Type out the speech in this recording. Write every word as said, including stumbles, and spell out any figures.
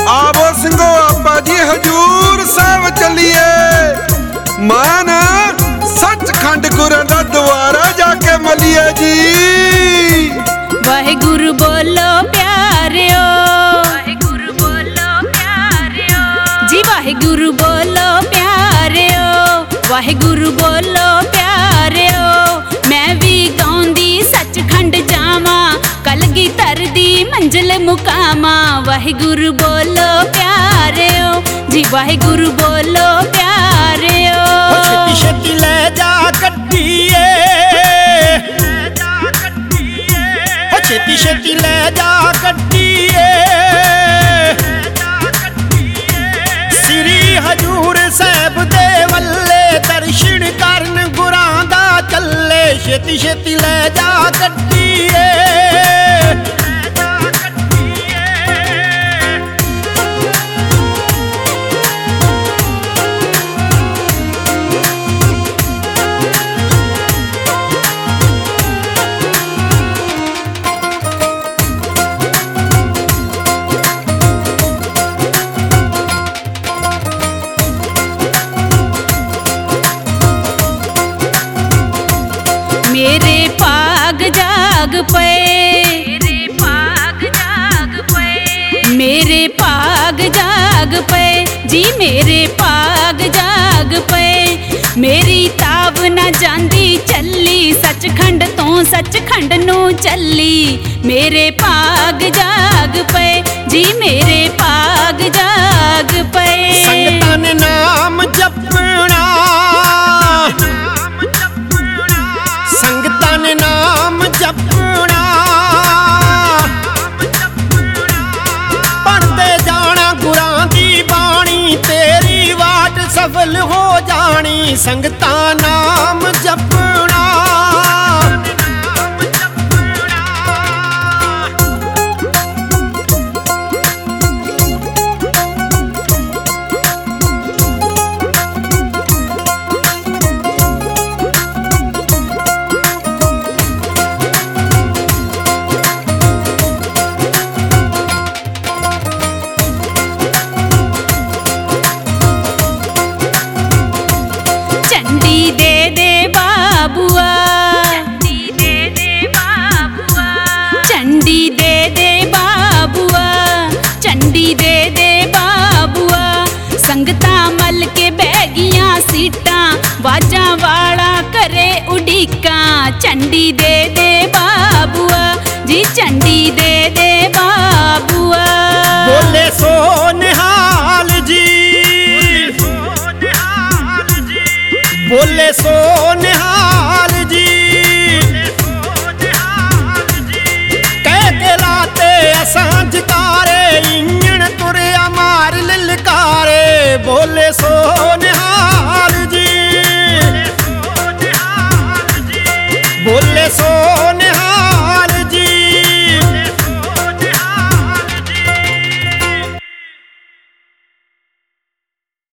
आवो सिंघो आपा जी हजूर साहब चलिए। मान सचखंड गुरु दा द्वारा जाके मलिए जी। वाहिगुरु बोलो प्यारियो, वाहिगुरु बोलो प्यारियो जी, वाहिगुरु बोलो प्यारियो, वाहिगुरु बोलो प्यारियो। मैं भी गाउंदी सचखंड जावा, कलगीधर दी मंजिल मुकामा। वाहिगुरु बोलो प्यारियो जी, वाहिगुरु बोलो प्यारियो। छेती छेती ले जा कट्टिए, छेती छेती ले जा कट्टिए। श्री हजूर साहब दे वल्ले दर्शन करन गुरां दा चले। छेती छेती ले जा कट्टिए। मेरे पाग जाग पे, मेरे पाग जाग पे, मेरे पाग जाग पे जी, मेरे पाग जाग पे। मेरी ताब ना जांदी चली, सचखंड तो सचखंड नू चली। मेरे पाग जाग पे जी, मेरे पाग जाग पे। संगतां ने नाम जपना, संगतां ने नाम जपना। पढ़ते जाना गुरां दी बाणी, तेरी वाट सफल हो जानी। संगतां नाम जपना। संगतां मल के बह गियां सीटां, वाजा वाला करे उड़ीका। चंडी दे दे बाबुआ जी, चंडी दे दे बाबुआ। बोले सो निहाल जी, बोले सो निहाल।